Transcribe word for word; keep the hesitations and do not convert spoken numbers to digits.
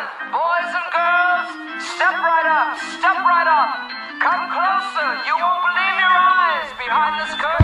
Boys and girls, step right up, step right up. Come closer, you won't believe your eyes behind this curtain.